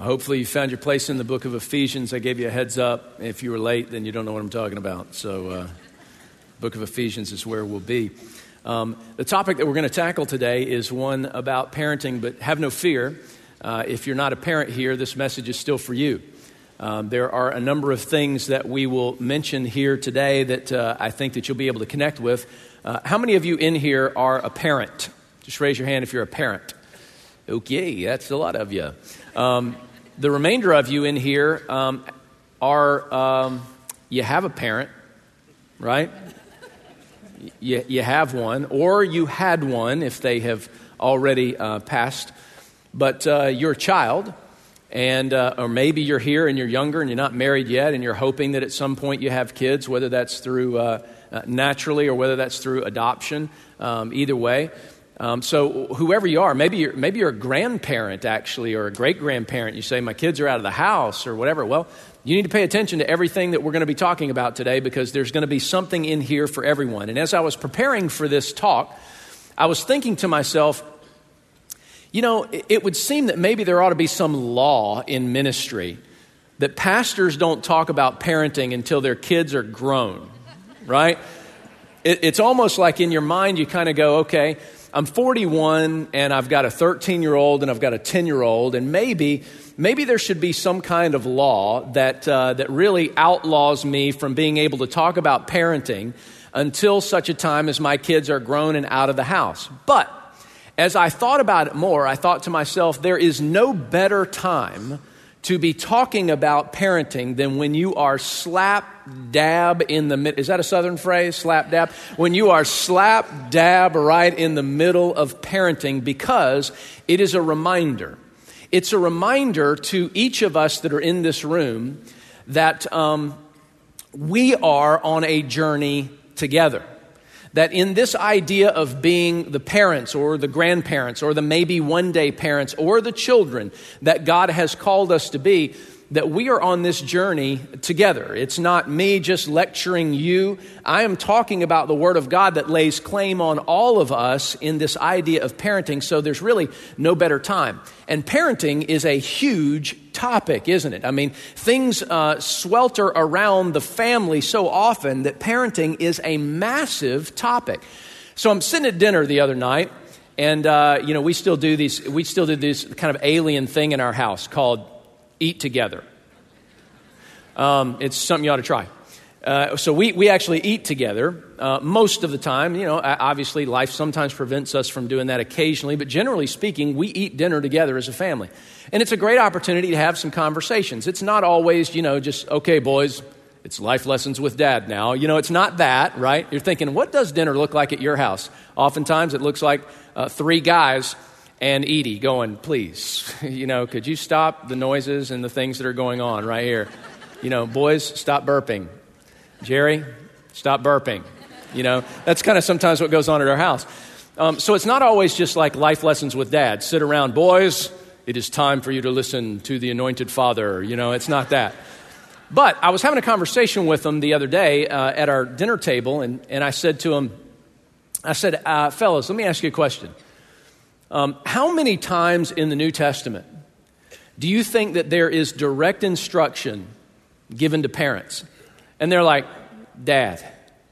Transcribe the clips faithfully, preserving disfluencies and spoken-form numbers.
Hopefully you found your place in the book of Ephesians. I gave you a heads up. If you were late, then you don't know what I'm talking about. So uh, book of Ephesians is where we'll be. Um, the topic that we're going to tackle today is one about parenting, but have no fear. Uh, if you're not a parent here, this message is still for you. Um, there are a number of things that we will mention here today that uh, I think that you'll be able to connect with. Uh, how many of you in here are a parent? Just raise your hand if you're a parent. Okay, that's a lot of you. Um, the remainder of you in here um, are, um, you have a parent, right? You, you have one, or you had one if they have already uh, passed. But uh, you're a child, and uh, or maybe you're here and you're younger and you're not married yet, and you're hoping that at some point you have kids, whether that's through uh, uh, naturally or whether that's through adoption. Um, either way. Um, so whoever you are, maybe you're, maybe you're a grandparent actually, or a great-grandparent. You say, my kids are out of the house or whatever. Well, you need to pay attention to everything that we're going to be talking about today, because there's going to be something in here for everyone. And as I was preparing for this talk, I was thinking to myself, you know, it, it would seem that maybe there ought to be some law in ministry that pastors don't talk about parenting until their kids are grown, right? It, it's almost like in your mind you kind of go, okay, I'm forty-one and I've got a thirteen-year-old and I've got a ten-year-old, and maybe maybe there should be some kind of law that uh, that really outlaws me from being able to talk about parenting until such a time as my kids are grown and out of the house. But as I thought about it more, I thought to myself, there is no better time to be talking about parenting than when you are slap dab in the middle. Is that a Southern phrase? Slap dab? When you are slap dab right in the middle of parenting, because it is a reminder. It's a reminder to each of us that are in this room that um, we are on a journey together. That in this idea of being the parents or the grandparents or the maybe one day parents or the children that God has called us to be, that we are on this journey together. It's not me just lecturing you. I am talking about the Word of God that lays claim on all of us in this idea of parenting, so there's really no better time. And parenting is a huge topic, isn't it? I mean, things uh, swelter around the family so often that parenting is a massive topic. So I'm sitting at dinner the other night, and uh, you know, we still do these. We still do this kind of alien thing in our house called eat together. Um, it's something you ought to try. Uh, so we we actually eat together uh, most of the time. You know, obviously life sometimes prevents us from doing that occasionally, but generally speaking, we eat dinner together as a family. And it's a great opportunity to have some conversations. It's not always, you know, just, okay, boys, it's life lessons with dad now. You know, it's not that, right? You're thinking, what does dinner look like at your house? Oftentimes it looks like uh, three guys and Edie going, please, you know, could you stop the noises and the things that are going on right here? You know, boys, stop burping. Jerry, stop burping. You know, that's kind of sometimes what goes on at our house. Um, so it's not always just like life lessons with dad. Sit around, boys, it is time for you to listen to the anointed father. You know, it's not that. But I was having a conversation with them the other day uh, at our dinner table, and, and I said to them, I said, uh, fellas, let me ask you a question. Um, how many times in the New Testament do you think that there is direct instruction given to parents? And they're like, Dad,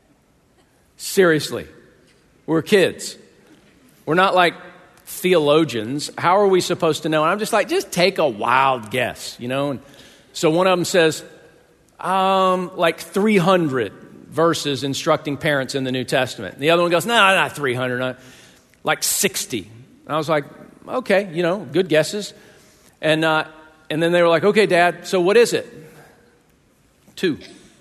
seriously, we're kids. We're not like theologians. How are we supposed to know? And I'm just like, just take a wild guess, you know? And so one of them says, um, like three hundred verses instructing parents in the New Testament. And the other one goes, no, not three hundred, not, like sixty. And I was like, okay, you know, good guesses. And uh, and then they were like, okay, Dad, so what is it? Two.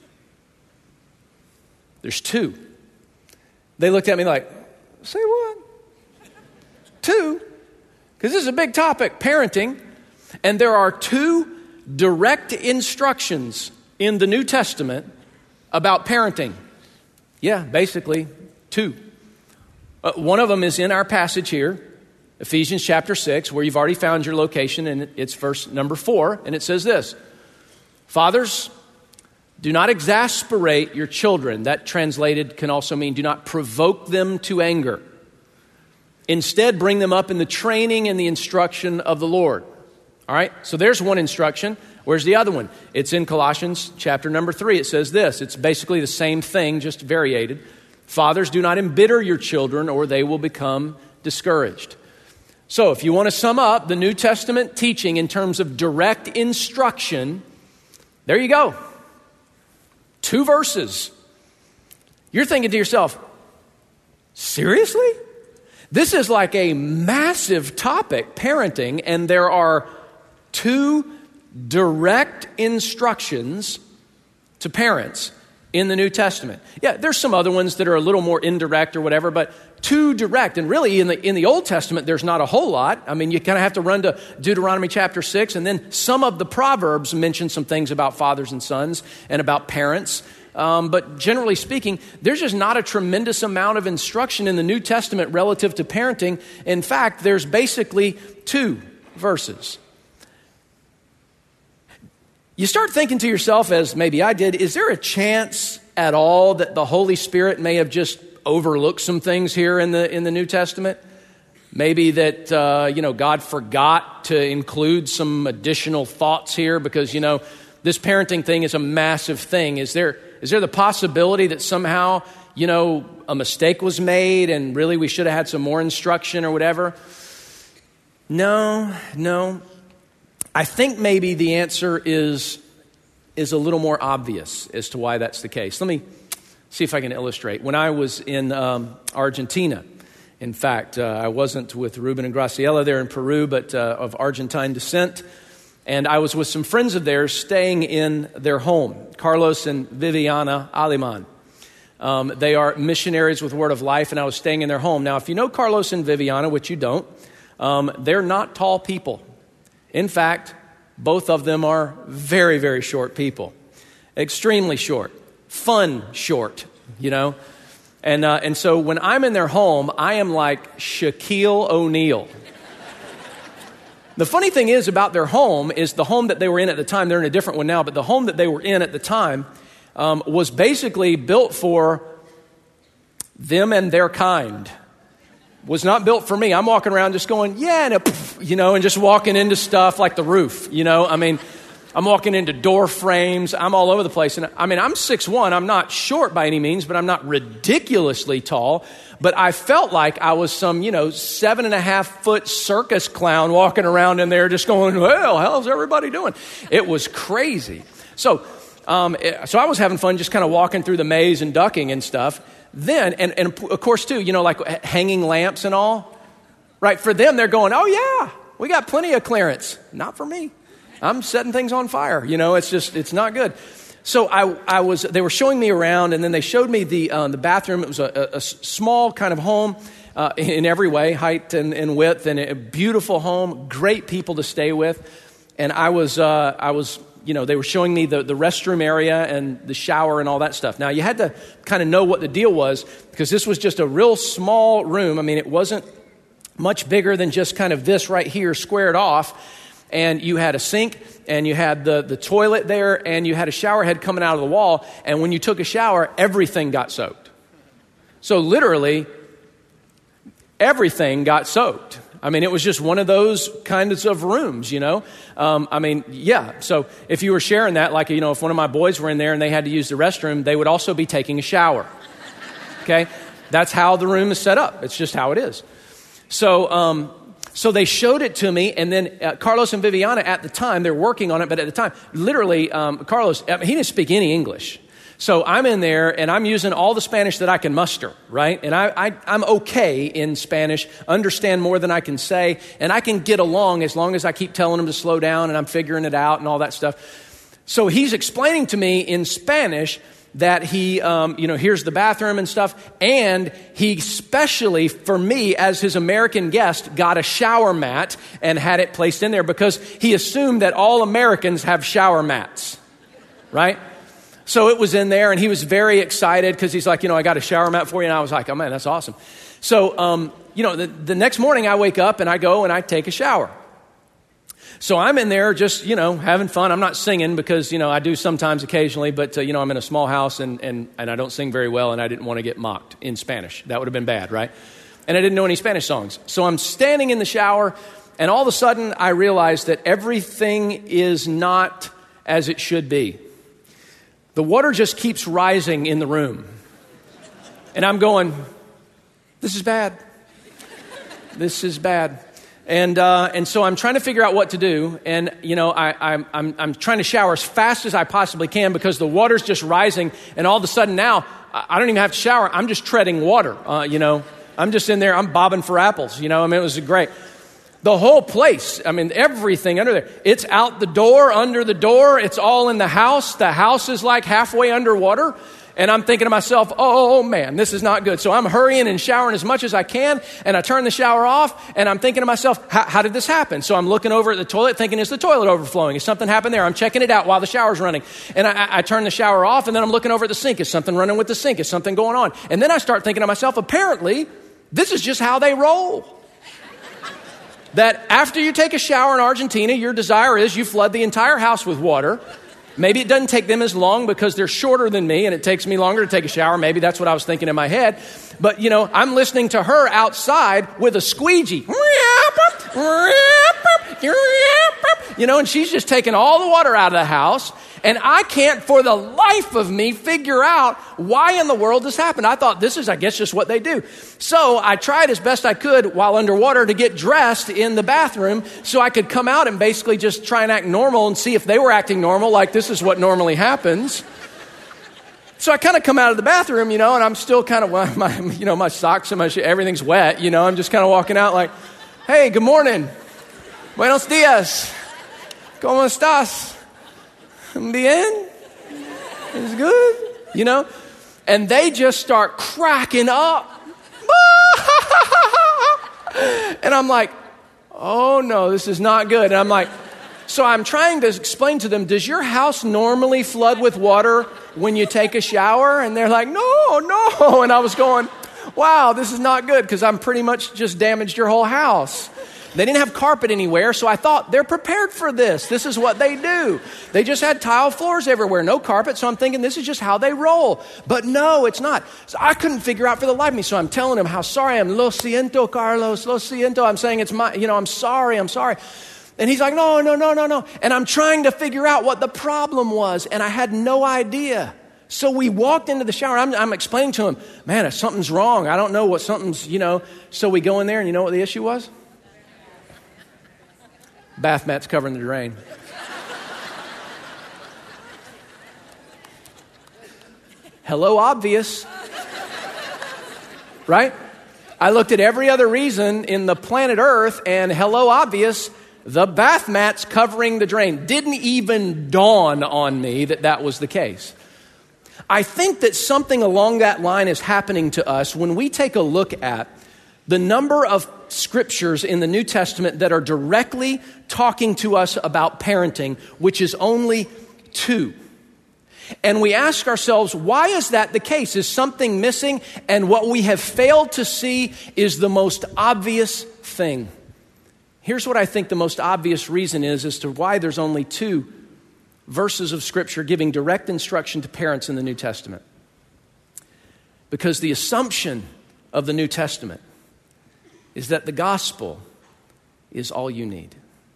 There's two. They looked at me like, say what? Two? Because this is a big topic, parenting. And there are two direct instructions in the New Testament about parenting. Yeah, basically two. Uh, one of them is in our passage here, Ephesians chapter six, where you've already found your location, and it's verse number four, and it says this: Fathers, do not exasperate your children. That translated can also mean do not provoke them to anger. Instead, bring them up in the training and the instruction of the Lord. All right, so there's one instruction. Where's the other one? It's in Colossians chapter number three. It says this. It's basically the same thing, just variated. Fathers, do not embitter your children or they will become discouraged. So if you want to sum up the New Testament teaching in terms of direct instruction, there you go. Two verses. You're thinking to yourself, seriously? This is like a massive topic, parenting, and there are two direct instructions to parents in the New Testament. Yeah, there's some other ones that are a little more indirect or whatever, but two direct. And really in the in the Old Testament, there's not a whole lot. I mean, you kind of have to run to Deuteronomy chapter six, and then some of the Proverbs mention some things about fathers and sons and about parents. Um, but generally speaking, there's just not a tremendous amount of instruction in the New Testament relative to parenting. In fact, there's basically two verses. You start thinking to yourself, as maybe I did, is there a chance at all that the Holy Spirit may have just overlooked some things here in the in the New Testament? Maybe that, uh, you know, God forgot to include some additional thoughts here because, you know, this parenting thing is a massive thing. Is there is there the possibility that somehow, you know, a mistake was made and really we should have had some more instruction or whatever? No, no. I think maybe the answer is is a little more obvious as to why that's the case. Let me see if I can illustrate. When I was in um, Argentina, in fact, uh, I wasn't with Ruben and Graciela there in Peru, but uh, of Argentine descent. And I was with some friends of theirs staying in their home, Carlos and Viviana Aleman. Um, they are missionaries with Word of Life, and I was staying in their home. Now, if you know Carlos and Viviana, which you don't, um, they're not tall people. In fact, both of them are very, very short people. Extremely short. Fun short, you know. And uh, and so when I'm in their home, I am like Shaquille O'Neal. The funny thing is about their home is the home that they were in at the time, they're in a different one now, but the home that they were in at the time um, was basically built for them and their kind. Was not built for me. I'm walking around just going, yeah, and a, you know, and just walking into stuff like the roof, you know. I mean, I'm walking into door frames. I'm all over the place. And I mean, I'm six one. I'm not short by any means, but I'm not ridiculously tall. But I felt like I was some, you know, seven and a half foot circus clown walking around in there just going, well, how's everybody doing? It was crazy. So, um, so I was having fun just kind of walking through the maze and ducking and stuff. Then, and, and of course, too, you know, like hanging lamps and all, right? For them, they're going, oh, yeah, we got plenty of clearance. Not for me. I'm setting things on fire. You know, it's just, it's not good. So I, I was, they were showing me around, and then they showed me the uh, the bathroom. It was a, a small kind of home uh, in every way, height and, and width, and a beautiful home, great people to stay with. And I was, uh, I was, you know, they were showing me the, the restroom area and the shower and all that stuff. Now, you had to kind of know what the deal was because this was just a real small room. I mean, it wasn't much bigger than just kind of this right here squared off. And you had a sink, and you had the, the toilet there, and you had a shower head coming out of the wall. And when you took a shower, everything got soaked. So literally, everything got soaked. I mean, it was just one of those kinds of rooms, you know. Um, I mean, yeah. So if you were sharing that, like, you know, if one of my boys were in there and they had to use the restroom, they would also be taking a shower. Okay? That's how the room is set up. It's just how it is. So, um, so they showed it to me, and then uh, Carlos and Viviana at the time, they're working on it, but at the time, literally, um, Carlos, I mean, he didn't speak any English. So I'm in there, and I'm using all the Spanish that I can muster, right? And I, I, I'm okay in Spanish, understand more than I can say, and I can get along as long as I keep telling him to slow down, and I'm figuring it out and all that stuff. So he's explaining to me in Spanish that he, um, you know, here's the bathroom and stuff, and he specially, for me, as his American guest, got a shower mat and had it placed in there because he assumed that all Americans have shower mats, right? So it was in there, and he was very excited because he's like, you know, I got a shower mat for you. And I was like, oh, man, that's awesome. So, um, you know, the, the next morning I wake up and I go and I take a shower. So I'm in there just, you know, having fun. I'm not singing because, you know, I do sometimes occasionally, but, uh, you know, I'm in a small house and, and, and I don't sing very well, and I didn't want to get mocked in Spanish. That would have been bad, right? And I didn't know any Spanish songs. So I'm standing in the shower, And all of a sudden, I realized that everything is not as it should be. The water just keeps rising in the room. And I'm going, this is bad. This is bad. And uh, and so I'm trying to figure out what to do. And, you know, I, I'm, I'm, I'm trying to shower as fast as I possibly can because the water's just rising. And all of a sudden now, I don't even have to shower. I'm just treading water, uh, you know. I'm just in there. I'm bobbing for apples, you know. I mean, it was great. The whole place, I mean, everything under there. It's out the door, under the door. It's all in the house. The house is like halfway underwater. And I'm thinking to myself, oh, man, this is not good. So I'm hurrying and showering as much as I can. And I turn the shower off. And I'm thinking to myself, how did this happen? So I'm looking over at the toilet thinking, is the toilet overflowing? Is something happened there? I'm checking it out while the shower's running. And I, I turn the shower off. And then I'm looking over at the sink. Is something running with the sink? Is something going on? And then I start thinking to myself, apparently, this is just how they roll. That after you take a shower in Argentina, your desire is you flood the entire house with water. Maybe it doesn't take them as long because they're shorter than me and it takes me longer to take a shower. Maybe that's what I was thinking in my head. But, you know, I'm listening to her outside with a squeegee. You know, and she's just taking all the water out of the house. And I can't for the life of me figure out why in the world this happened. I thought this is, I guess, just what they do. So I tried as best I could while underwater to get dressed in the bathroom so I could come out and basically just try and act normal and see if they were acting normal, like this is what normally happens. So I kind of come out of the bathroom, you know, and I'm still kind of, well, my, you know, my socks and my shit, everything's wet, you know. I'm just kind of walking out like, hey, good morning. Buenos dias. ¿Cómo estás? Bien? It's good, you know? And they just start cracking up. And I'm like, oh no, this is not good. And I'm like, so I'm trying to explain to them, does your house normally flood with water when you take a shower? And they're like, no, no. And I was going, wow, this is not good because I'm pretty much just damaged your whole house. They didn't have carpet anywhere, so I thought they're prepared for this. This is what they do. They just had tile floors everywhere, no carpet, so I'm thinking this is just how they roll. But no, it's not. So I couldn't figure out for the life of me, so I'm telling them how sorry I am. Lo siento, Carlos, lo siento. I'm saying it's my, you know, I'm sorry, I'm sorry. And he's like, no, no, no, no, no. And I'm trying to figure out what the problem was, and I had no idea. So we walked into the shower. I'm, I'm explaining to him, man, if something's wrong, I don't know what something's, you know. So we go in there, and you know what the issue was? Bath mats covering the drain. Hello, obvious. Right? I looked at every other reason in the planet Earth, and hello, obvious, the bath mats covering the drain. Didn't even dawn on me that that was the case. I think that something along that line is happening to us when we take a look at the number of scriptures in the New Testament that are directly talking to us about parenting, which is only two. And we ask ourselves, why is that the case? Is something missing? And what we have failed to see is the most obvious thing. Here's what I think the most obvious reason is as to why there's only two verses of scripture giving direct instruction to parents in the New Testament. Because the assumption of the New Testament is that the gospel is all you need.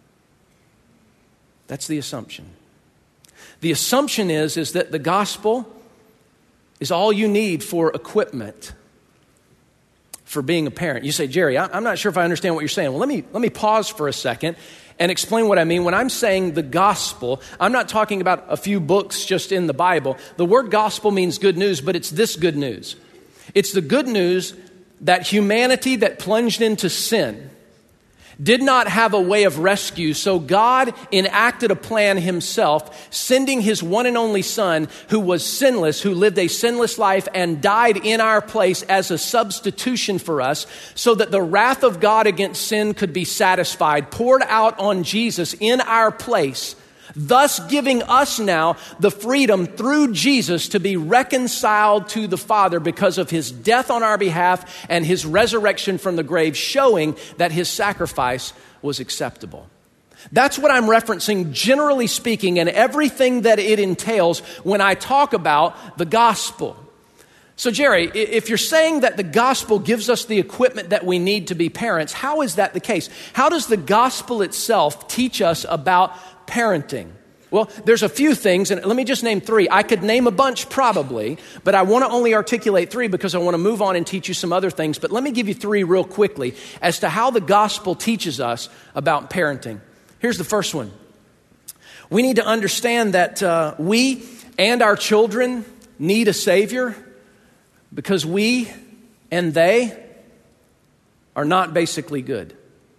That's the assumption. The assumption is, is that the gospel is all you need for equipment for being a parent. You say, Jerry, I'm not sure if I understand what you're saying. Well, let me let me pause for a second and explain what I mean. When I'm saying the gospel, I'm not talking about a few books just in the Bible. The word gospel means good news, but it's this good news. It's the good news that humanity that plunged into sin did not have a way of rescue, so God enacted a plan himself, sending his one and only son who was sinless, who lived a sinless life and died in our place as a substitution for us, so that the wrath of God against sin could be satisfied, poured out on Jesus in our place, thus giving us now the freedom through Jesus to be reconciled to the Father because of his death on our behalf and his resurrection from the grave, showing that his sacrifice was acceptable. That's what I'm referencing, generally speaking, and everything that it entails when I talk about the gospel. So Jerry, if you're saying that the gospel gives us the equipment that we need to be parents, how is that the case? How does the gospel itself teach us about parenting? Well, there's a few things, and let me just name three. I could name a bunch probably, but I want to only articulate three because I want to move on and teach you some other things. But let me give you three real quickly as to how the gospel teaches us about parenting. Here's the first one. We need to understand that uh, we and our children need a Savior because we and they are not basically good.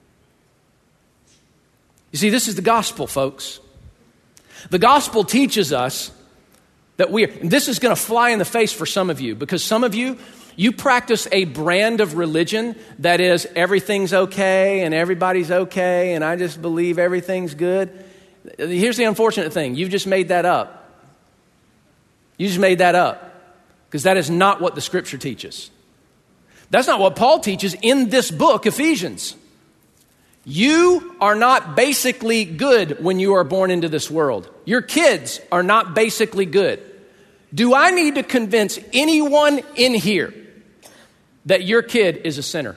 You see, this is the gospel, folks. The gospel teaches us that we are, and this is going to fly in the face for some of you, because some of you, you practice a brand of religion that is everything's okay and everybody's okay and I just believe everything's good. Here's the unfortunate thing. You've just made that up. You just made that up because that is not what the scripture teaches. That's not what Paul teaches in this book, Ephesians. You are not basically good when you are born into this world. Your kids are not basically good. Do I need to convince anyone in here that your kid is a sinner?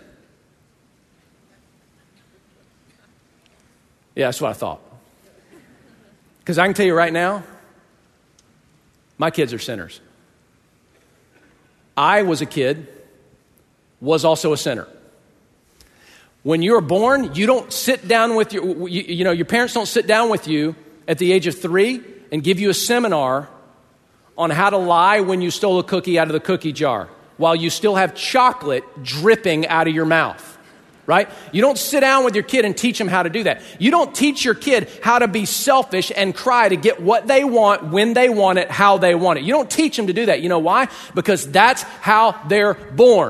Yeah, that's what I thought. Because I can tell you right now, my kids are sinners. I was a kid, was also a sinner. When you're born, you don't sit down with your, you, you know, your parents don't sit down with you at the age of three and give you a seminar on how to lie when you stole a cookie out of the cookie jar while you still have chocolate dripping out of your mouth, right? You don't sit down with your kid and teach them how to do that. You don't teach your kid how to be selfish and cry to get what they want, when they want it, how they want it. You don't teach them to do that. You know why? Because that's how they're born.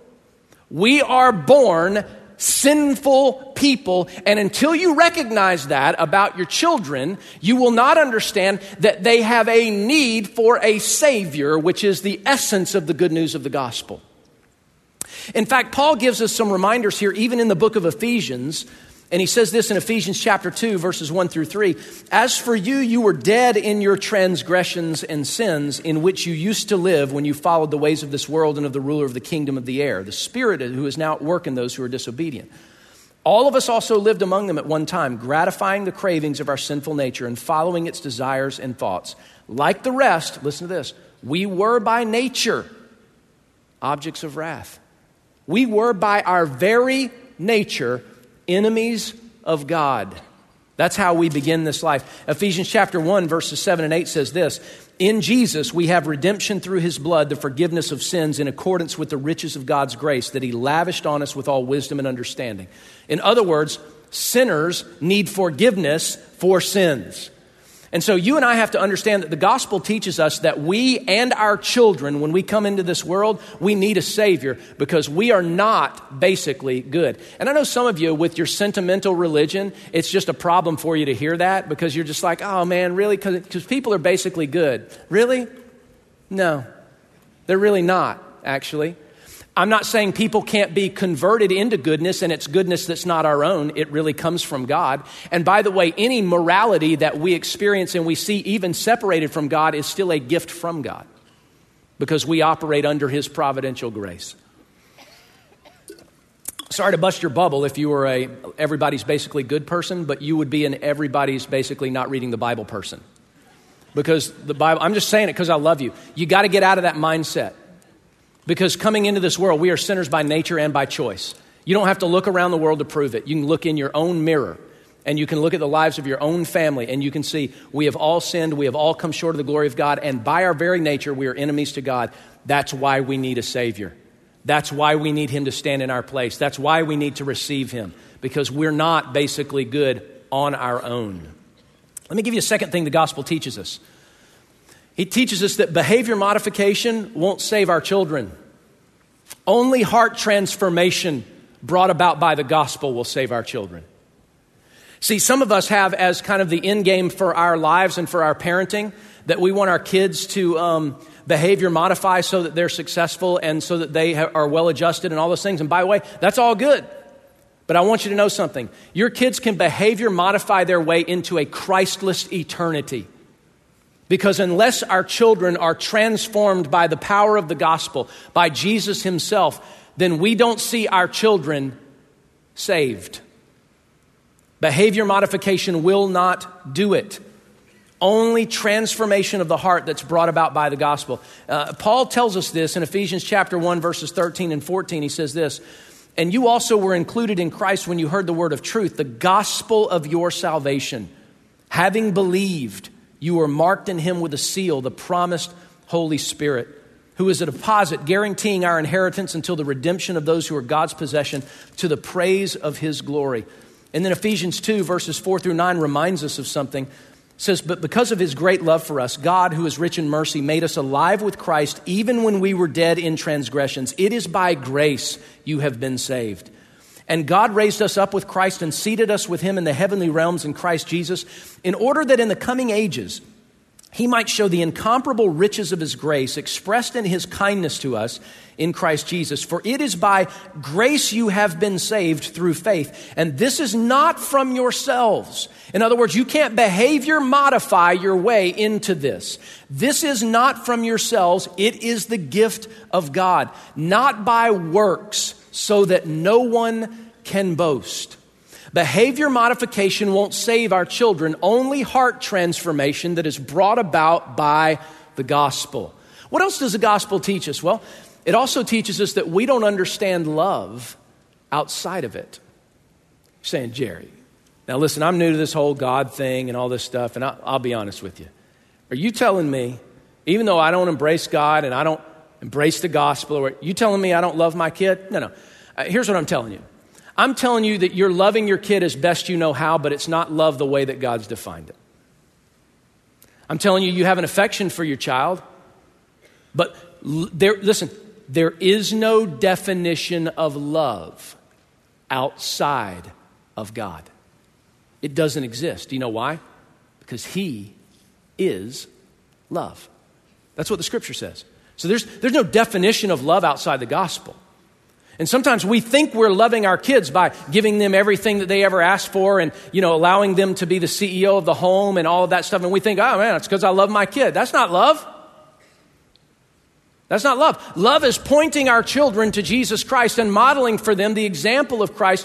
We are born sinful people, and until you recognize that about your children, you will not understand that they have a need for a Savior, which is the essence of the good news of the gospel. In fact, Paul gives us some reminders here, even in the book of Ephesians, and he says this in Ephesians chapter two, verses one through three. As for you, you were dead in your transgressions and sins in which you used to live when you followed the ways of this world and of the ruler of the kingdom of the air, the spirit who is now at work in those who are disobedient. All of us also lived among them at one time, gratifying the cravings of our sinful nature and following its desires and thoughts. Like the rest, listen to this, we were by nature objects of wrath. We were by our very nature enemies of God. That's how we begin this life. Ephesians chapter one, verses seven and eight says this, in Jesus we have redemption through his blood, the forgiveness of sins in accordance with the riches of God's grace that he lavished on us with all wisdom and understanding. In other words, sinners need forgiveness for sins. And so you and I have to understand that the gospel teaches us that we and our children, when we come into this world, we need a Savior because we are not basically good. And I know some of you with your sentimental religion, it's just a problem for you to hear that because you're just like, oh man, really? Because people are basically good. Really? No, they're really not, actually. I'm not saying people can't be converted into goodness, and it's goodness that's not our own. It really comes from God. And by the way, any morality that we experience and we see even separated from God is still a gift from God because we operate under his providential grace. Sorry to bust your bubble if you were a everybody's basically good person, but you would be an everybody's basically not reading the Bible person. Because the Bible, I'm just saying it because I love you. You got to get out of that mindset. Because coming into this world, we are sinners by nature and by choice. You don't have to look around the world to prove it. You can look in your own mirror and you can look at the lives of your own family and you can see we have all sinned, we have all come short of the glory of God, and by our very nature, we are enemies to God. That's why we need a Savior. That's why we need him to stand in our place. That's why we need to receive him, because we're not basically good on our own. Let me give you a second thing the gospel teaches us. He teaches us that behavior modification won't save our children. Only heart transformation brought about by the gospel will save our children. See, some of us have as kind of the end game for our lives and for our parenting that we want our kids to um, behavior modify so that they're successful and so that they ha- are well adjusted and all those things. And by the way, that's all good. But I want you to know something. Your kids can behavior modify their way into a Christless eternity. Because unless our children are transformed by the power of the gospel, by Jesus himself, then we don't see our children saved. Behavior modification will not do it. Only transformation of the heart that's brought about by the gospel. Uh, Paul tells us this in Ephesians chapter one, verses thirteen and fourteen. He says this, "And you also were included in Christ when you heard the word of truth, the gospel of your salvation. Having believed, you were marked in him with a seal, the promised Holy Spirit, who is a deposit guaranteeing our inheritance until the redemption of those who are God's possession, to the praise of his glory." And then Ephesians two, verses four through nine reminds us of something. It says, "But because of his great love for us, God, who is rich in mercy, made us alive with Christ even when we were dead in transgressions. It is by grace you have been saved. And God raised us up with Christ and seated us with him in the heavenly realms in Christ Jesus, in order that in the coming ages he might show the incomparable riches of his grace expressed in his kindness to us in Christ Jesus. For it is by grace you have been saved through faith. And this is not from yourselves." In other words, you can't behavior modify your way into this. This is not from yourselves. It is the gift of God, not by works, so that no one can boast. Behavior modification won't save our children, only heart transformation that is brought about by the gospel. What else does the gospel teach us? Well, it also teaches us that we don't understand love outside of it. You're saying, "Jerry, now listen, I'm new to this whole God thing and all this stuff, and I'll, I'll be honest with you. Are you telling me, even though I don't embrace God and I don't embrace the gospel, or you telling me I don't love my kid?" No, no. Uh, here's what I'm telling you. I'm telling you that you're loving your kid as best you know how, but it's not love the way that God's defined it. I'm telling you, you have an affection for your child, but there, listen, there is no definition of love outside of God. It doesn't exist. Do you know why? Because he is love. That's what the scripture says. So there's, there's no definition of love outside the gospel. And sometimes we think we're loving our kids by giving them everything that they ever asked for and, you know, allowing them to be the C E O of the home and all of that stuff. And we think, oh man, it's because I love my kid. That's not love. That's not love. Love is pointing our children to Jesus Christ and modeling for them the example of Christ.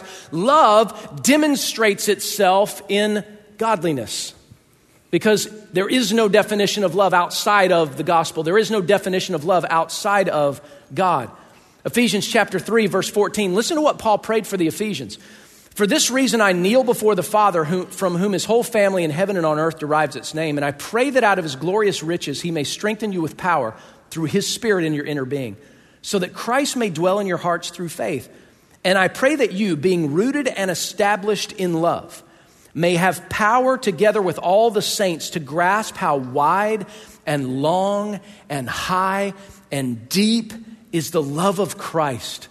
Love demonstrates itself in godliness. Because there is no definition of love outside of the gospel. There is no definition of love outside of God. Ephesians chapter three, verse fourteen. Listen to what Paul prayed for the Ephesians. "For this reason I kneel before the Father, who, from whom his whole family in heaven and on earth derives its name. And I pray that out of his glorious riches he may strengthen you with power through his Spirit in your inner being, so that Christ may dwell in your hearts through faith. And I pray that you, being rooted and established in love, may have power together with all the saints to grasp how wide and long and high and deep is the love of Christ,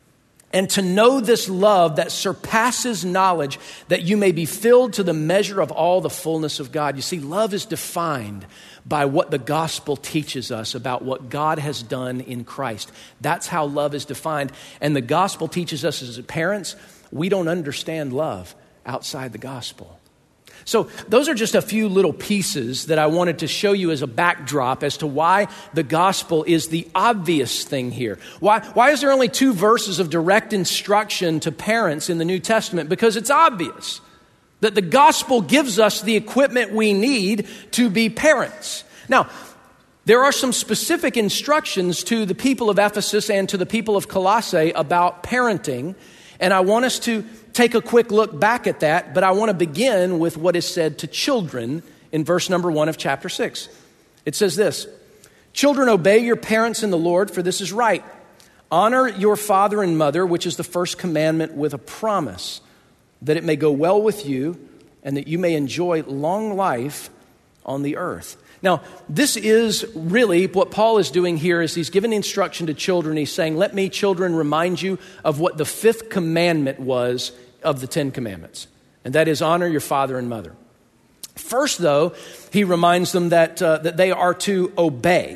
and to know this love that surpasses knowledge, that you may be filled to the measure of all the fullness of God." You see, love is defined by what the gospel teaches us about what God has done in Christ. That's how love is defined. And the gospel teaches us as parents, we don't understand love outside the gospel. So those are just a few little pieces that I wanted to show you as a backdrop as to why the gospel is the obvious thing here. Why, why is there only two verses of direct instruction to parents in the New Testament? Because it's obvious that the gospel gives us the equipment we need to be parents. Now, there are some specific instructions to the people of Ephesus and to the people of Colossae about parenting, and I want us to take a quick look back at that, but I want to begin with what is said to children in verse number one of chapter six. It says this: "Children, obey your parents in the Lord, for this is right. Honor your father and mother, which is the first commandment, with a promise, that it may go well with you and that you may enjoy long life on the earth." Now, this is really what Paul is doing here is he's giving instruction to children. He's saying, let me, children, remind you of what the fifth commandment was of the Ten Commandments, and that is honor your father and mother. First, though, he reminds them that uh, that they are to obey.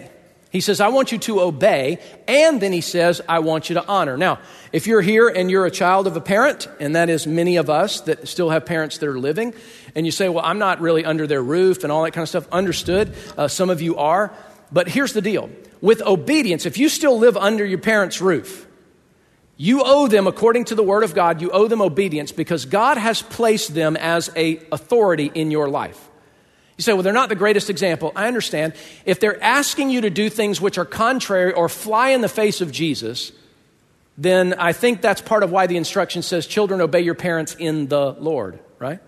He says, I want you to obey, and then he says, I want you to honor. Now, if you're here and you're a child of a parent, and that is many of us that still have parents that are living, and you say, well, I'm not really under their roof and all that kind of stuff, understood. Uh, some of you are. But here's the deal. With obedience, if you still live under your parents' roof, you owe them, according to the Word of God, you owe them obedience because God has placed them as an authority in your life. You say, well, they're not the greatest example. I understand. If they're asking you to do things which are contrary or fly in the face of Jesus, then I think that's part of why the instruction says, children, obey your parents in the Lord, right?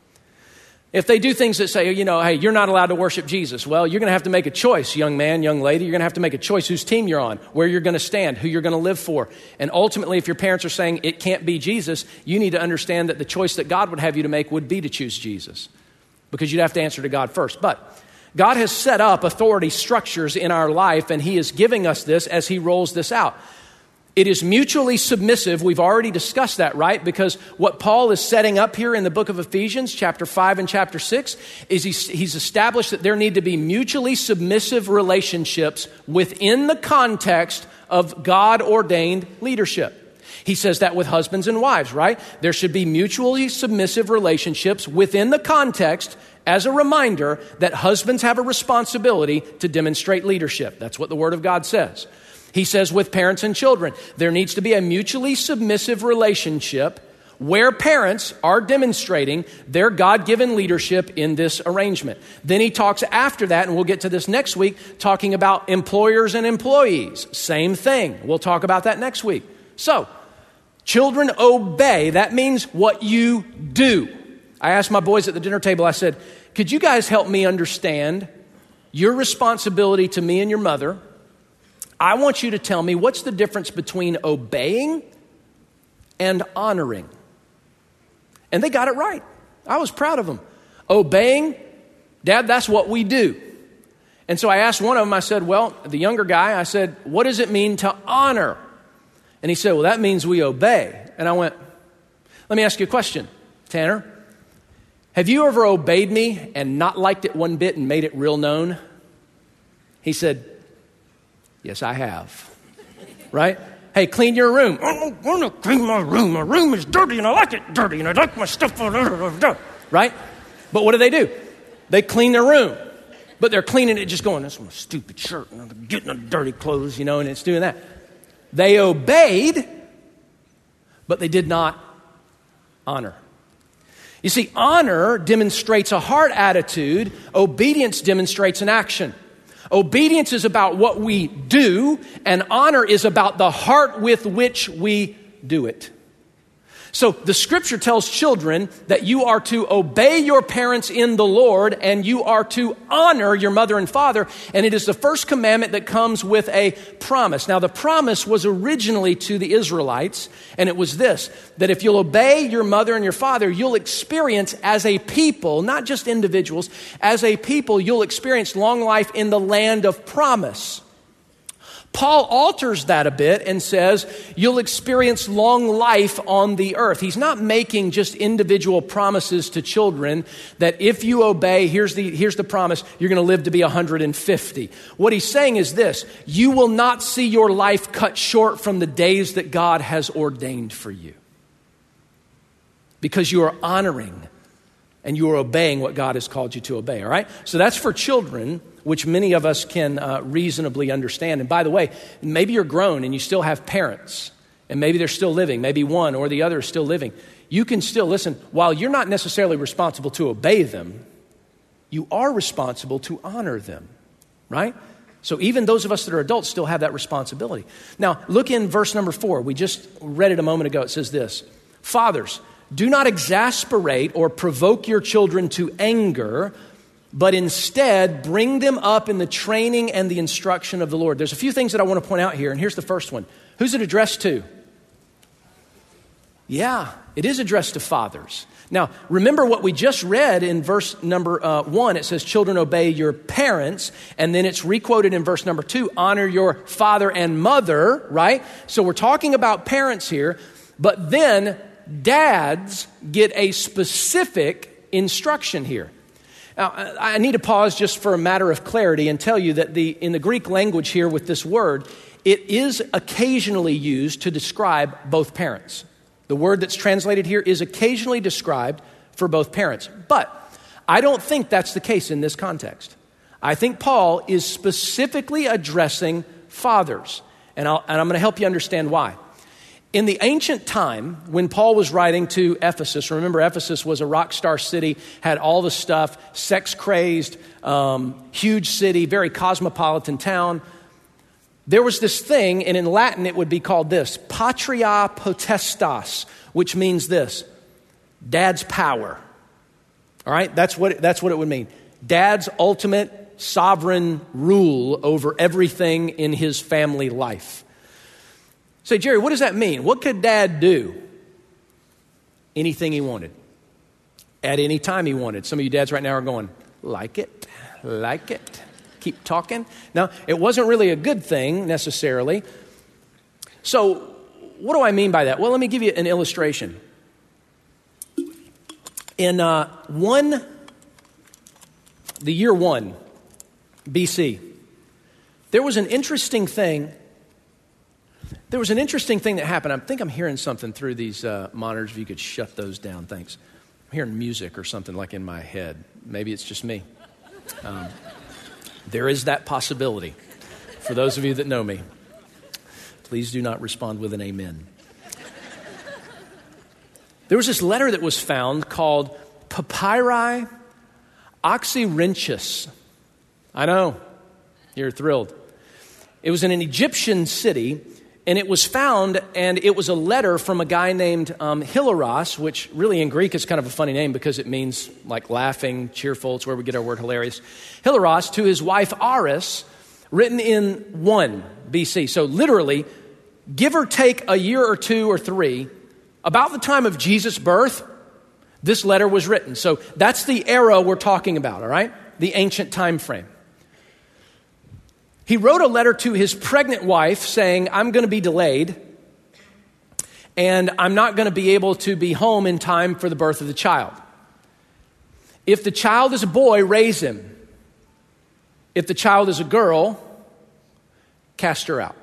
If they do things that say, you know, hey, you're not allowed to worship Jesus, well, you're going to have to make a choice, young man, young lady. You're going to have to make a choice whose team you're on, where you're going to stand, who you're going to live for. And ultimately, if your parents are saying it can't be Jesus, you need to understand that the choice that God would have you to make would be to choose Jesus, because you'd have to answer to God first. But God has set up authority structures in our life, and He is giving us this as He rolls this out. It is mutually submissive. We've already discussed that, right? Because what Paul is setting up here in the book of Ephesians, chapter five and chapter six, is he's, he's established that there need to be mutually submissive relationships within the context of God-ordained leadership. He says that with husbands and wives, right? There should be mutually submissive relationships within the context as a reminder that husbands have a responsibility to demonstrate leadership. That's what the Word of God says. He says with parents and children, there needs to be a mutually submissive relationship where parents are demonstrating their God-given leadership in this arrangement. Then he talks after that, and we'll get to this next week, talking about employers and employees. Same thing. We'll talk about that next week. So, children obey. That means what you do. I asked my boys at the dinner table, I said, could you guys help me understand your responsibility to me and your mother? I want you to tell me what's the difference between obeying and honoring. And they got it right. I was proud of them. Obeying, Dad, that's what we do. And so I asked one of them, I said, well, the younger guy, I said, what does it mean to honor? And he said, well, that means we obey. And I went, let me ask you a question, Tanner. Have you ever obeyed me and not liked it one bit and made it real known? He said, yes, I have. Right? Hey, clean your room. I don't want to clean my room. My room is dirty and I like it dirty and I like my stuff. Right? But what do they do? They clean their room. But they're cleaning it just going, that's my stupid shirt and I'm getting the dirty clothes, you know, and it's doing that. They obeyed, but they did not honor. You see, honor demonstrates a heart attitude. Obedience demonstrates an action. Obedience is about what we do, and honor is about the heart with which we do it. So the scripture tells children that you are to obey your parents in the Lord, and you are to honor your mother and father, and it is the first commandment that comes with a promise. Now the promise was originally to the Israelites, and it was this, that if you'll obey your mother and your father, you'll experience as a people, not just individuals, as a people, you'll experience long life in the land of promise. Paul alters that a bit and says, you'll experience long life on the earth. He's not making just individual promises to children that if you obey, here's the, here's the promise, you're going to live to be one hundred fifty. What he's saying is this, you will not see your life cut short from the days that God has ordained for you, because you are honoring and you are obeying what God has called you to obey, all right? So that's for children, which many of us can uh, reasonably understand. And by the way, maybe you're grown and you still have parents, and maybe they're still living. Maybe one or the other is still living. You can still, listen, while you're not necessarily responsible to obey them, you are responsible to honor them, right? So even those of us that are adults still have that responsibility. Now, look in verse number four. We just read it a moment ago. It says this, fathers, do not exasperate or provoke your children to anger, but instead bring them up in the training and the instruction of the Lord. There's a few things that I want to point out here, and here's the first one. Who's it addressed to? Yeah, it is addressed to fathers. Now, remember what we just read in verse number uh, one. It says, children, obey your parents. And then it's requoted in verse number two, honor your father and mother, right? So we're talking about parents here, but then dads get a specific instruction here. Now, I need to pause just for a matter of clarity and tell you that the in the Greek language here with this word, it is occasionally used to describe both parents. The word that's translated here is occasionally described for both parents. But I don't think that's the case in this context. I think Paul is specifically addressing fathers. And, I'll, and I'm going to help you understand why. In the ancient time, when Paul was writing to Ephesus, remember Ephesus was a rock star city, had all the stuff, sex-crazed, um, huge city, very cosmopolitan town. There was this thing, and in Latin it would be called this, patria potestas, which means this, dad's power. All right, that's what, that's what it would mean. Dad's ultimate sovereign rule over everything in his family life. Say, Jerry, what does that mean? What could dad do? Anything he wanted. At any time he wanted. Some of you dads right now are going, like it, like it. Keep talking. Now, it wasn't really a good thing necessarily. So, what do I mean by that? Well, let me give you an illustration. In uh, one, the year one, B C, there was an interesting thing There was an interesting thing that happened. I think I'm hearing something through these uh, monitors. If you could shut those down, thanks. I'm hearing music or something like in my head. Maybe it's just me. Um, there is that possibility. For those of you that know me, please do not respond with an amen. There was this letter that was found called Papyri Oxyrhynchus. I know, you're thrilled. It was in an Egyptian city. And it was found, and it was a letter from a guy named um, Hilaros, which really in Greek is kind of a funny name because it means like laughing, cheerful. It's where we get our word hilarious. Hilaros to his wife Aris, written in one B C. So literally, give or take a year or two or three, about the time of Jesus' birth, this letter was written. So that's the era we're talking about, all right? The ancient time frame. He wrote a letter to his pregnant wife saying, I'm going to be delayed and I'm not going to be able to be home in time for the birth of the child. If the child is a boy, raise him. If the child is a girl, cast her out.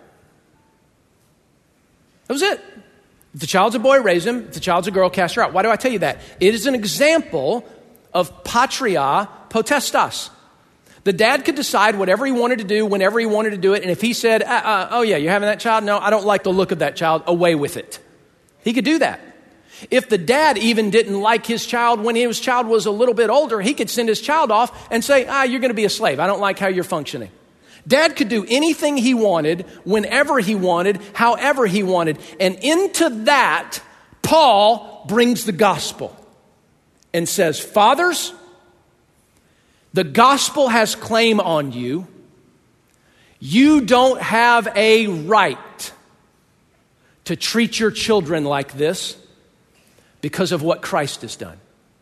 That was it. If the child's a boy, raise him. If the child's a girl, cast her out. Why do I tell you that? It is an example of patria potestas. The dad could decide whatever he wanted to do, whenever he wanted to do it. And if he said, uh, uh, oh yeah, you're having that child? No, I don't like the look of that child. Away with it. He could do that. If the dad even didn't like his child when his child was a little bit older, he could send his child off and say, ah, you're going to be a slave. I don't like how you're functioning. Dad could do anything he wanted, whenever he wanted, however he wanted. And into that, Paul brings the gospel and says, fathers, the gospel has claim on you. You don't have a right to treat your children like this because of what Christ has done.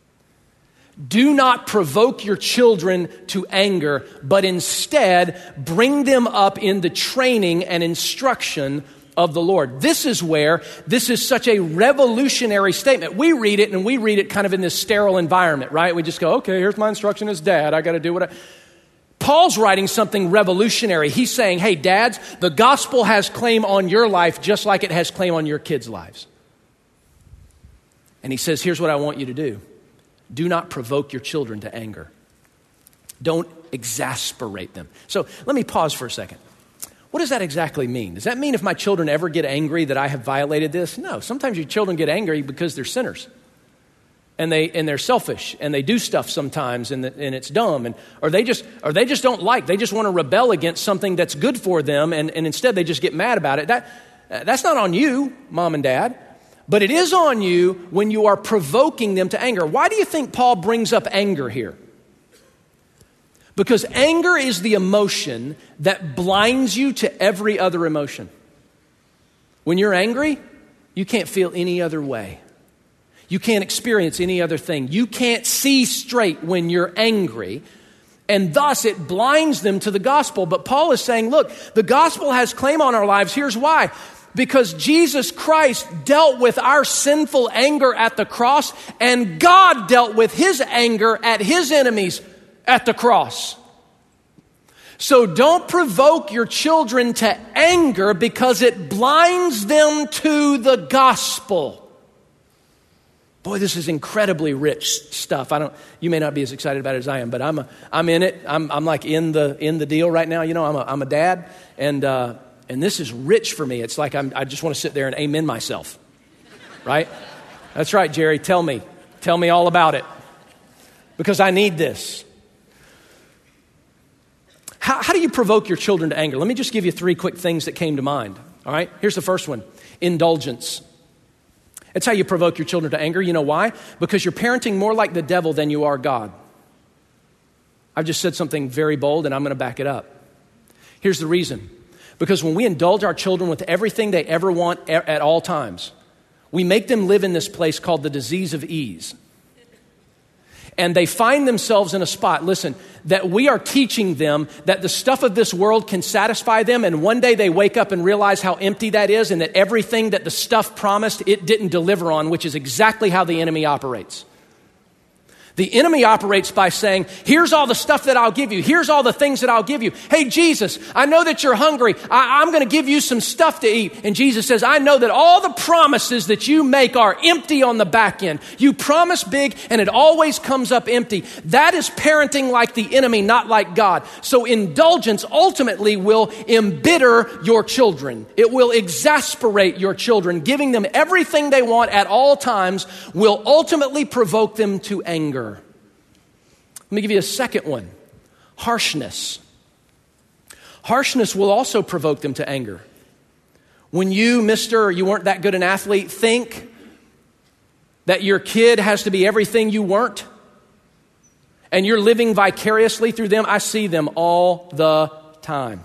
Do not provoke your children to anger, but instead bring them up in the training and instruction of the Lord. This is where this is such a revolutionary statement. We read it and we read it kind of in this sterile environment, right? We just go, okay, here's my instruction as dad. I got to do what I... Paul's writing something revolutionary. He's saying, hey, dads, the gospel has claim on your life just like it has claim on your kids' lives. And he says, here's what I want you to do. Do not provoke your children to anger. Don't exasperate them. So let me pause for a second. What does that exactly mean? Does that mean if my children ever get angry that I have violated this? No. Sometimes your children get angry because they're sinners. And they and they're selfish and they do stuff sometimes and, the, and it's dumb and or they just or they just don't like, they just want to rebel against something that's good for them and, and instead they just get mad about it. That that's not on you, mom and dad, but it is on you when you are provoking them to anger. Why do you think Paul brings up anger here? Because anger is the emotion that blinds you to every other emotion. When you're angry, you can't feel any other way. You can't experience any other thing. You can't see straight when you're angry. And thus it blinds them to the gospel. But Paul is saying, look, the gospel has claim on our lives. Here's why. Because Jesus Christ dealt with our sinful anger at the cross, and God dealt with his anger at his enemies at the cross. So don't provoke your children to anger because it blinds them to the gospel. Boy, this is incredibly rich stuff. I don't. You may not be as excited about it as I am, but I'm. A, I'm in it. I'm. I'm like in the in the deal right now. You know, I'm a. I'm a dad, and uh, and this is rich for me. It's like I'm. I just want to sit there and amen myself, right? That's right, Jerry. Tell me, tell me all about it, because I need this. How, how do you provoke your children to anger? Let me just give you three quick things that came to mind. All right, here's the first one: indulgence. It's how you provoke your children to anger. You know why? Because you're parenting more like the devil than you are God. I've just said something very bold, and I'm going to back it up. Here's the reason. Because when we indulge our children with everything they ever want at all times, we make them live in this place called the disease of ease. And they find themselves in a spot, listen, that we are teaching them that the stuff of this world can satisfy them, and one day they wake up and realize how empty that is, and that everything that the stuff promised, it didn't deliver on, which is exactly how the enemy operates. The enemy operates by saying, here's all the stuff that I'll give you. Here's all the things that I'll give you. Hey, Jesus, I know that you're hungry. I, I'm going to give you some stuff to eat. And Jesus says, I know that all the promises that you make are empty on the back end. You promise big and it always comes up empty. That is parenting like the enemy, not like God. So indulgence ultimately will embitter your children. It will exasperate your children. Giving them everything they want at all times will ultimately provoke them to anger. Let me give you a second one. Harshness. Harshness will also provoke them to anger. When you, mister, you weren't that good an athlete, think that your kid has to be everything you weren't, and you're living vicariously through them, I see them all the time.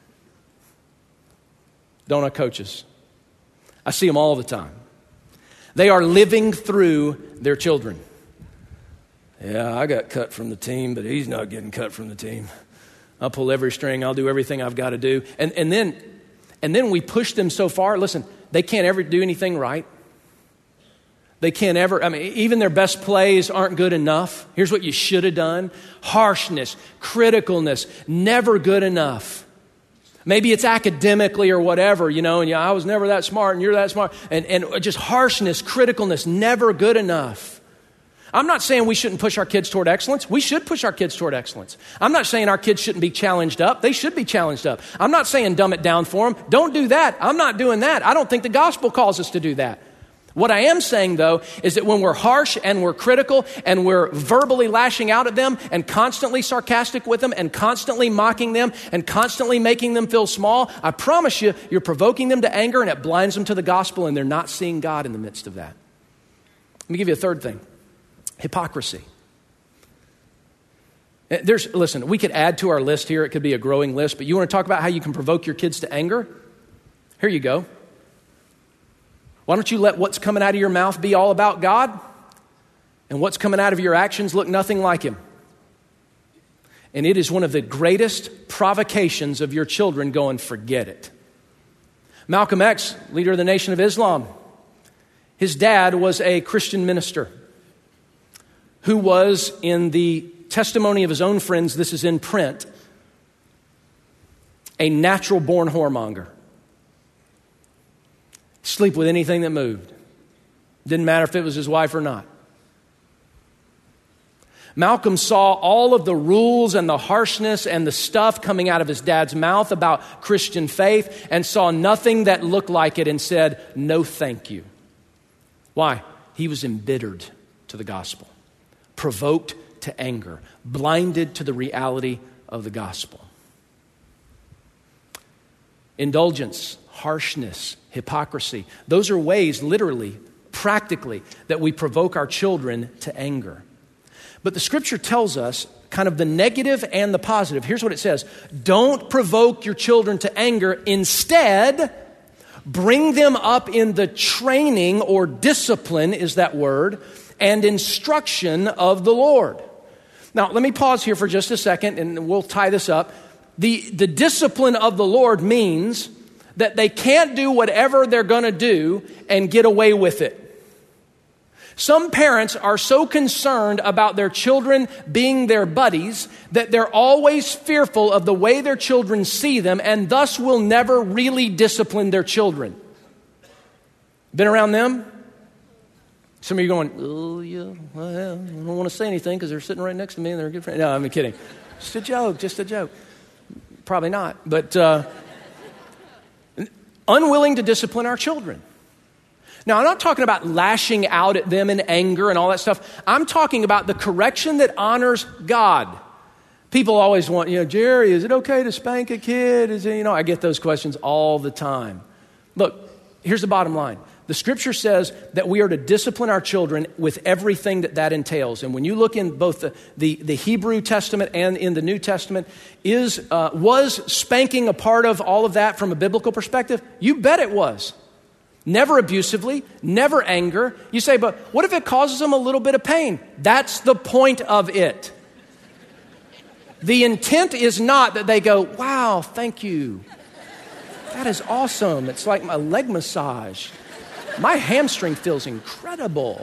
Don't I, coaches? I see them all the time. They are living through their children. Yeah, I got cut from the team, but he's not getting cut from the team. I'll pull every string. I'll do everything I've got to do. And and then and then we push them so far. Listen, they can't ever do anything right. They can't ever, I mean, even their best plays aren't good enough. Here's what you should have done. Harshness, criticalness, never good enough. Maybe it's academically or whatever, you know, and yeah, I was never that smart and you're that smart. And, and just harshness, criticalness, never good enough. I'm not saying we shouldn't push our kids toward excellence. We should push our kids toward excellence. I'm not saying our kids shouldn't be challenged up. They should be challenged up. I'm not saying dumb it down for them. Don't do that. I'm not doing that. I don't think the gospel calls us to do that. What I am saying, though, is that when we're harsh and we're critical and we're verbally lashing out at them and constantly sarcastic with them and constantly mocking them and constantly making them feel small, I promise you, you're provoking them to anger and it blinds them to the gospel and they're not seeing God in the midst of that. Let me give you a third thing. Hypocrisy. There's, listen, we could add to our list here. It could be a growing list, but you want to talk about how you can provoke your kids to anger? Here you go. Why don't you let what's coming out of your mouth be all about God and what's coming out of your actions look nothing like Him? And it is one of the greatest provocations of your children going, forget it. Malcolm X, leader of the Nation of Islam, his dad was a Christian minister who was, in the testimony of his own friends, this is in print, a natural-born whoremonger. Sleep with anything that moved. Didn't matter if it was his wife or not. Malcolm saw all of the rules and the harshness and the stuff coming out of his dad's mouth about Christian faith and saw nothing that looked like it and said, no thank you. Why? He was embittered to the gospel. Provoked to anger, blinded to the reality of the gospel. Indulgence, harshness, hypocrisy. Those are ways, literally, practically, that we provoke our children to anger. But the scripture tells us kind of the negative and the positive. Here's what it says. Don't provoke your children to anger. Instead, bring them up in the training or discipline, is that word, and instruction of the Lord. Now, let me pause here for just a second and we'll tie this up. The, the discipline of the Lord means that they can't do whatever they're going to do and get away with it. Some parents are so concerned about their children being their buddies that they're always fearful of the way their children see them and thus will never really discipline their children. Been around them? Some of you are going, oh, yeah, well, I don't want to say anything because they're sitting right next to me and they're a good friend. No, I'm kidding. Just a joke, just a joke. Probably not. But uh, unwilling to discipline our children. Now, I'm not talking about lashing out at them in anger and all that stuff. I'm talking about the correction that honors God. People always want, you know, Jerry, is it okay to spank a kid? Is it, you know, I get those questions all the time. Look, here's the bottom line. The scripture says that we are to discipline our children with everything that that entails. And when you look in both the, the, the Hebrew Testament and in the New Testament, is uh, was spanking a part of all of that from a biblical perspective? You bet it was. Never abusively, never anger. You say, but what if it causes them a little bit of pain? That's the point of it. The intent is not that they go, wow, thank you. That is awesome. It's like my leg massage. My hamstring feels incredible.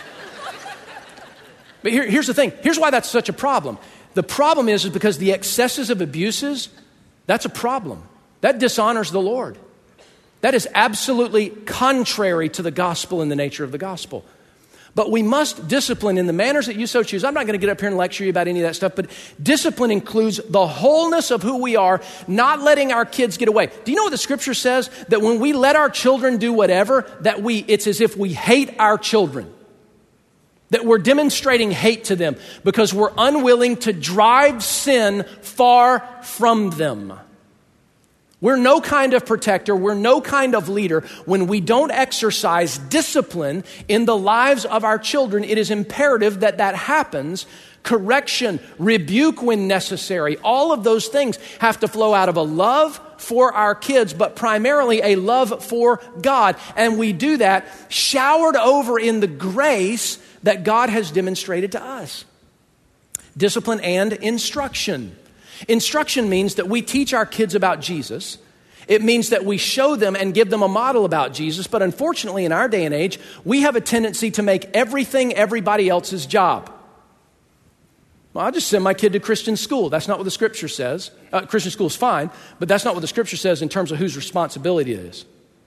But here, here's the thing. Here's why that's such a problem. The problem is, is because the excesses of abuses, that's a problem. That dishonors the Lord. That is absolutely contrary to the gospel and the nature of the gospel. But we must discipline in the manners that you so choose. I'm not going to get up here and lecture you about any of that stuff, but discipline includes the wholeness of who we are, not letting our kids get away. Do you know what the scripture says? That when we let our children do whatever, that we it's as if we hate our children. That we're demonstrating hate to them because we're unwilling to drive sin far from them. We're no kind of protector, we're no kind of leader when we don't exercise discipline in the lives of our children. It is imperative that that happens. Correction, rebuke when necessary, all of those things have to flow out of a love for our kids, but primarily a love for God. And we do that showered over in the grace that God has demonstrated to us. Discipline and instruction. Instruction means that we teach our kids about Jesus. It means that we show them and give them a model about Jesus. But unfortunately, in our day and age, we have a tendency to make everything everybody else's job. Well, I'll just send my kid to Christian school. That's not what the scripture says. Uh, Christian school is fine, but that's not what the scripture says in terms of whose responsibility it is.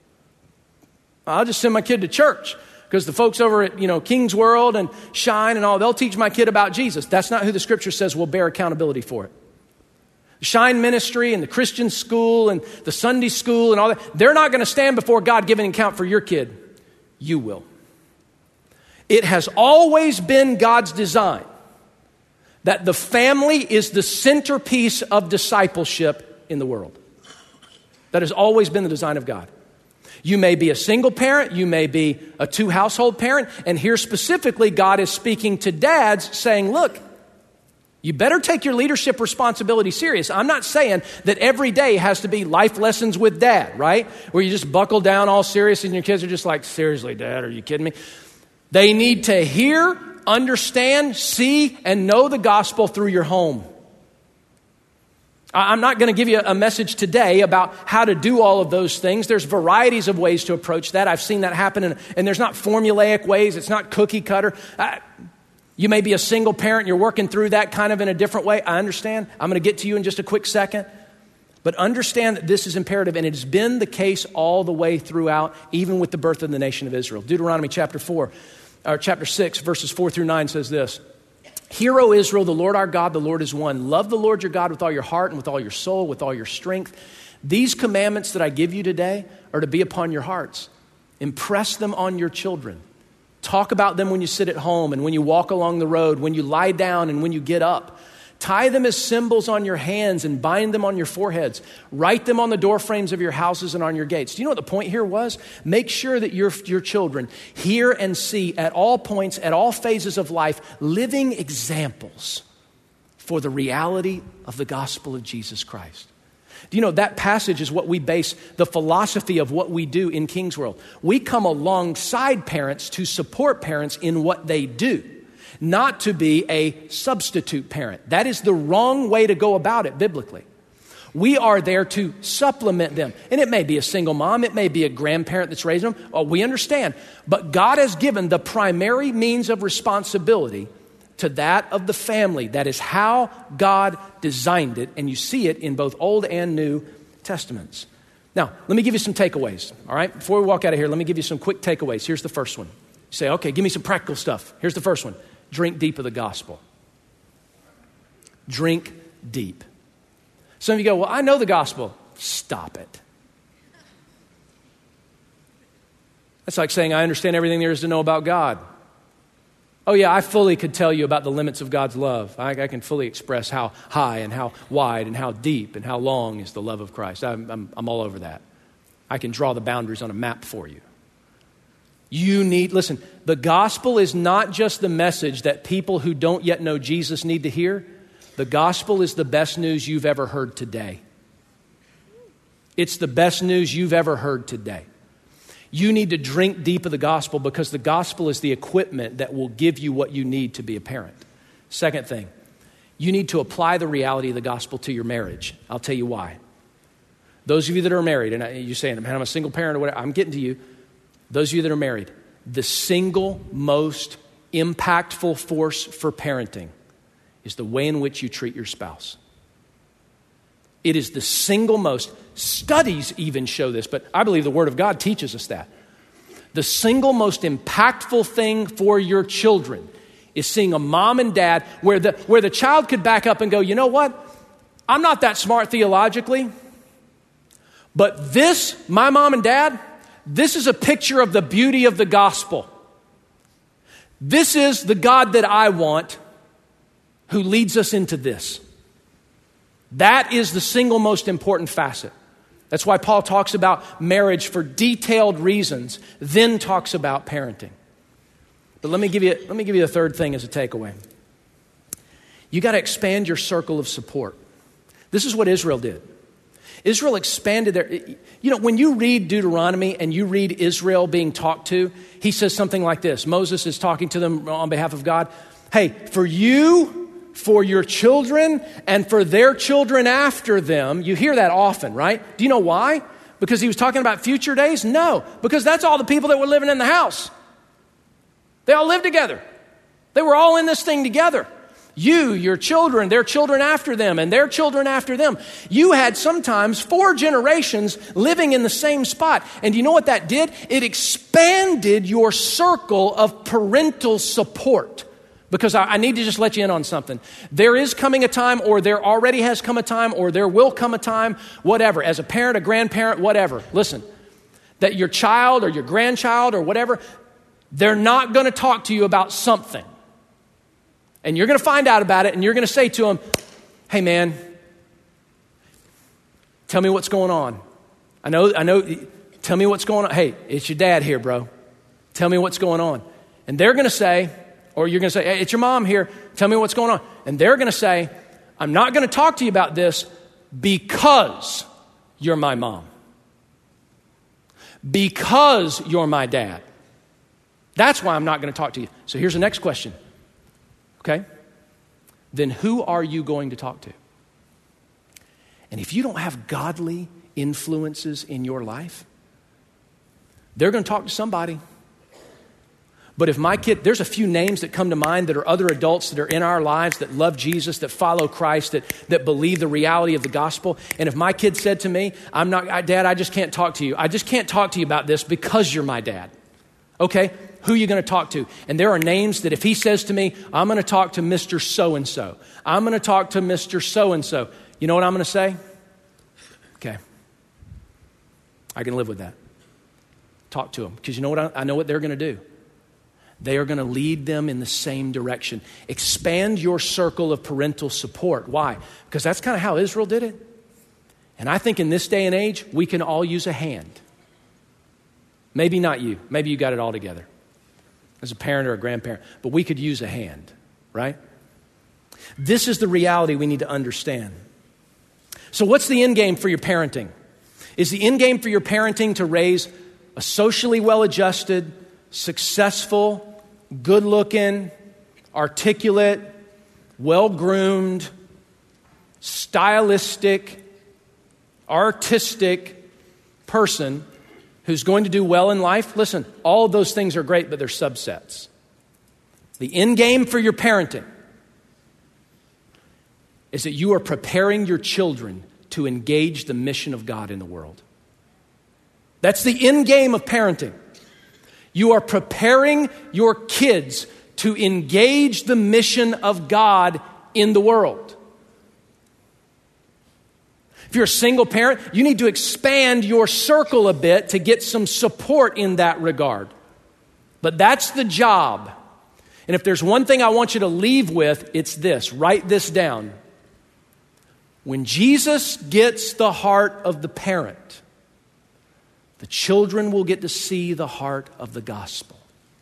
I'll just send my kid to church because the folks over at, you know, King's World and Shine and all, they'll teach my kid about Jesus. That's not who the scripture says will bear accountability for it. Shine Ministry and the Christian school and the Sunday school and all that, they're not going to stand before God giving an account for your kid. You will. It has always been God's design that the family is the centerpiece of discipleship in the world. That has always been the design of God. You may be a single parent, you may be a two-household parent, and here specifically God is speaking to dads saying, look, you better take your leadership responsibility serious. I'm not saying that every day has to be life lessons with dad, right? Where you just buckle down all serious and your kids are just like, seriously, Dad, are you kidding me? They need to hear, understand, see, and know the gospel through your home. I'm not going to give you a message today about how to do all of those things. There's varieties of ways to approach that. I've seen that happen, in, and there's not formulaic ways. It's not cookie cutter. I, You may be a single parent. You're working through that kind of in a different way. I understand. I'm going to get to you in just a quick second. But understand that this is imperative, and it has been the case all the way throughout, even with the birth of the nation of Israel. Deuteronomy chapter four, or chapter six, verses four through nine says this. Hear, O Israel, the Lord our God, the Lord is one. Love the Lord your God with all your heart and with all your soul, with all your strength. These commandments that I give you today are to be upon your hearts. Impress them on your children. Talk about them when you sit at home and when you walk along the road, when you lie down and when you get up. Tie them as symbols on your hands and bind them on your foreheads. Write them on the door frames of your houses and on your gates. Do you know what the point here was? Make sure that your, your children hear and see at all points, at all phases of life, living examples for the reality of the gospel of Jesus Christ. Do you know that passage is what we base the philosophy of what we do in King's World? We come alongside parents to support parents in what they do, not to be a substitute parent. That is the wrong way to go about it biblically. We are there to supplement them. And it may be a single mom. It may be a grandparent that's raising them. Oh, we understand. But God has given the primary means of responsibility to that of the family. That is how God designed it. And you see it in both Old and New Testaments. Now, let me give you some takeaways, all right? Before we walk out of here, let me give you some quick takeaways. Here's the first one. You say, okay, give me some practical stuff. Here's the first one. Drink deep of the gospel. Drink deep. Some of you go, well, I know the gospel. Stop it. That's like saying, I understand everything there is to know about God. Oh yeah, I fully could tell you about the limits of God's love. I, I can fully express how high and how wide and how deep and how long is the love of Christ. I'm, I'm, I'm all over that. I can draw the boundaries on a map for you. You need, listen, the gospel is not just the message that people who don't yet know Jesus need to hear. The gospel is the best news you've ever heard today. It's the best news you've ever heard today. You need to drink deep of the gospel because the gospel is the equipment that will give you what you need to be a parent. Second thing, you need to apply the reality of the gospel to your marriage. I'll tell you why. Those of you that are married, and you're saying, man, I'm a single parent or whatever, I'm getting to you. Those of you that are married, the single most impactful force for parenting is the way in which you treat your spouse. It is the single most, studies even show this, but I believe the Word of God teaches us that. The single most impactful thing for your children is seeing a mom and dad where the, where the child could back up and go, you know what? I'm not that smart theologically, but this, my mom and dad, this is a picture of the beauty of the gospel. This is the God that I want who leads us into this. That is the single most important facet. That's why Paul talks about marriage for detailed reasons, then talks about parenting. But let me give you, let me give you a third thing as a takeaway. You got to expand your circle of support. This is what Israel did. Israel expanded their, you know, when you read Deuteronomy and you read Israel being talked to, he says something like this. Moses is talking to them on behalf of God. Hey, for you, for your children, and for their children after them. You hear that often, right? Do you know why? Because he was talking about future days? No, because that's all the people that were living in the house. They all lived together. They were all in this thing together. You, your children, their children after them, and their children after them. You had sometimes four generations living in the same spot. And do you know what that did? It expanded your circle of parental support. Because I, I need to just let you in on something. There is coming a time, or there already has come a time, or there will come a time, whatever, as a parent, a grandparent, whatever. Listen, that your child or your grandchild or whatever, they're not going to talk to you about something. And you're going to find out about it, and you're going to say to them, hey man, tell me what's going on. I know, I know, tell me what's going on. Hey, it's your dad here, bro. Tell me what's going on. And they're going to say, or you're going to say, hey, it's your mom here. Tell me what's going on. And they're going to say, I'm not going to talk to you about this because you're my mom. Because you're my dad. That's why I'm not going to talk to you. So here's the next question. Okay? Then who are you going to talk to? And if you don't have godly influences in your life, they're going to talk to somebody. But if my kid, there's a few names that come to mind that are other adults that are in our lives that love Jesus, that follow Christ, that, that believe the reality of the gospel. And if my kid said to me, I'm not, I, Dad, I just can't talk to you. I just can't talk to you about this because you're my dad. Okay, who are you going to talk to? And there are names that if he says to me, I'm going to talk to Mister So-and-so. I'm going to talk to Mister So-and-so. You know what I'm going to say? Okay, I can live with that. Talk to them. Because you know what? I, I know what they're going to do. They are going to lead them in the same direction. Expand your circle of parental support. Why? Because that's kind of how Israel did it. And I think in this day and age, we can all use a hand. Maybe not you. Maybe you got it all together as a parent or a grandparent. But we could use a hand, right? This is the reality we need to understand. So what's the end game for your parenting? Is the end game for your parenting to raise a socially well-adjusted, successful, good-looking, articulate, well-groomed, stylistic, artistic person who's going to do well in life, listen, all of those things are great, but they're subsets. The end game for your parenting is that you are preparing your children to engage the mission of God in the world. That's the end game of parenting. You are preparing your kids to engage the mission of God in the world. If you're a single parent, you need to expand your circle a bit to get some support in that regard. But that's the job. And if there's one thing I want you to leave with, it's this. Write this down. When Jesus gets the heart of the parent, the children will get to see the heart of the gospel.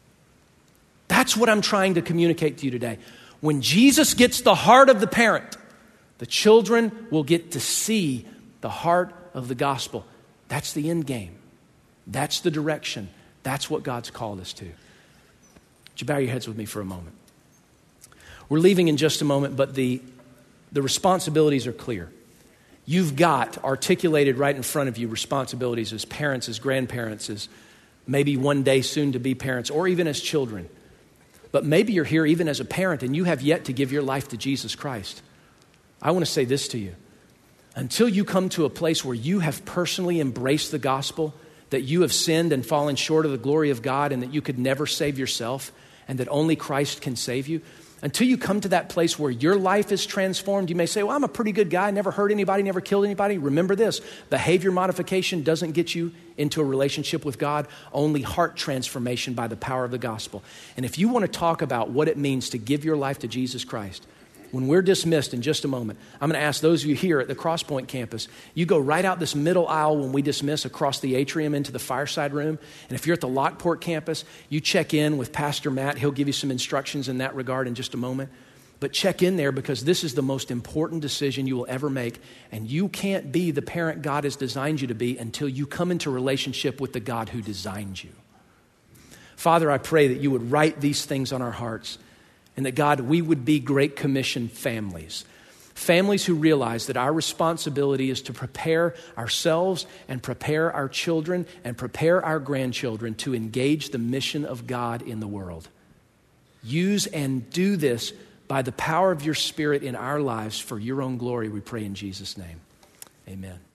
That's what I'm trying to communicate to you today. When Jesus gets the heart of the parent, the children will get to see the heart of the gospel. That's the end game. That's the direction. That's what God's called us to. Would you bow your heads with me for a moment? We're leaving in just a moment, but the, the responsibilities are clear. You've got articulated right in front of you responsibilities as parents, as grandparents, as maybe one day soon to be parents, or even as children. But maybe you're here even as a parent and you have yet to give your life to Jesus Christ. I want to say this to you. Until you come to a place where you have personally embraced the gospel, that you have sinned and fallen short of the glory of God and that you could never save yourself and that only Christ can save you, until you come to that place where your life is transformed, you may say, well, I'm a pretty good guy, never hurt anybody, never killed anybody. Remember this, behavior modification doesn't get you into a relationship with God, only heart transformation by the power of the gospel. And if you want to talk about what it means to give your life to Jesus Christ, when we're dismissed in just a moment, I'm going to ask those of you here at the Crosspoint campus, you go right out this middle aisle when we dismiss across the atrium into the fireside room. And if you're at the Lockport campus, you check in with Pastor Matt. He'll give you some instructions in that regard in just a moment. But check in there because this is the most important decision you will ever make. And you can't be the parent God has designed you to be until you come into relationship with the God who designed you. Father, I pray that you would write these things on our hearts. And that, God, we would be Great Commission families. Families who realize that our responsibility is to prepare ourselves and prepare our children and prepare our grandchildren to engage the mission of God in the world. Use and do this by the power of your Spirit in our lives for your own glory, we pray in Jesus' name. Amen.